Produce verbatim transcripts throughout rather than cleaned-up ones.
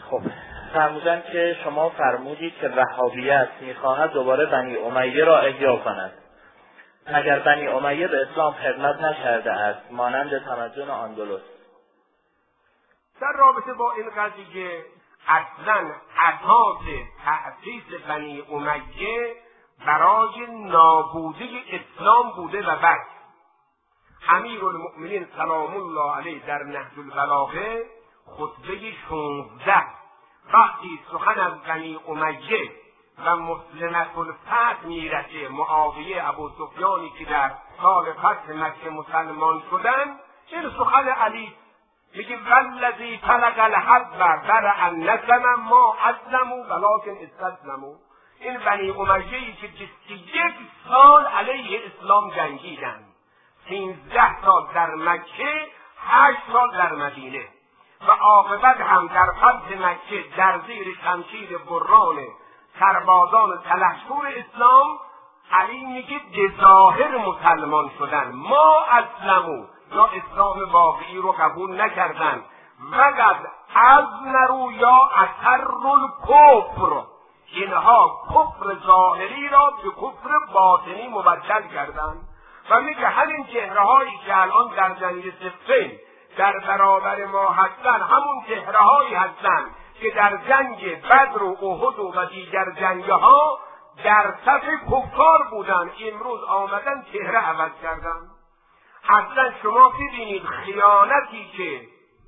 خب فرمودن که شما فرمودید که وهابیت میخواهد دوباره بنی امیه را احیا کند. مگر بنی امیه به اسلام خدمت نکرده است مانند تمدن اندلس؟ در رابطه با این قضیه اصلا اساس تأسیس بنی امیه برای نابودی اسلام بوده و بس. امیرالمؤمنین سلام الله علیه در نهج البلاغه خطبه شانزده وقتی سخن از بنی امیه و مسلمة الفتح میرسه، معاویه ابو سفیانی که در سال فتح مکه مسلمان شدن، این سخن علی میگه والذی فلق الحب برأ النسم ما اسلموا ولکن استسلموا. این بنی امیه‌ای که بیست و یک سال علیه اسلام جنگیدن، سیزده سال در مکه، هشت سال در مدینه، و عاقبت هم در فتح مکه در زیر شمشیر بران سربازان سلحشور اسلام علی میگه به ظاهر مسلمان شدن، ما اسلموا، یا اسلام واقعی رو قبول نکردن، وقد اظهروا یا اثروا الکفر، اینها کفر ظاهری را به کفر باطنی مبدل کردند. و میگه همین چهره‌هایی که الان در جنگ صفین در برابر ما هستن، همون چهره‌هایی هستن که در جنگ بدر و احد و دیگر جنگ‌ها در صف کفار بودن، امروز آمدن چهره عوض کردن. اصلا شما ببینید خیانتی که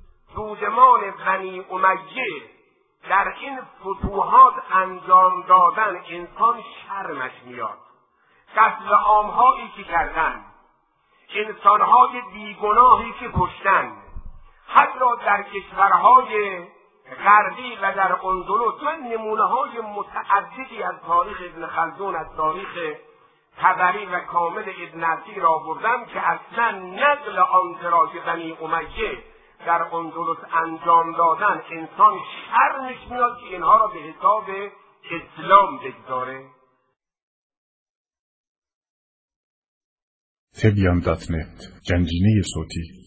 دودمان بنی امیه در این فتوحات انجام دادن، انسان شرمش میاد. قتل عام‌هایی که کردن، انسان‌های بیگناهی که کشتن، حتی در کشورهای غربی و در اندلس. من نمونه‌های متعددی از تاریخ ابن خلدون، از تاریخ طبری و کامل ابن اثیر آوردم که اصلا نقل آنچه که بنی امیه در اندلس انجام دادن، انسان شرمش میاد که اینها را به حساب اسلام بگذاره. تبیان دات نت، گنجینه صوتی.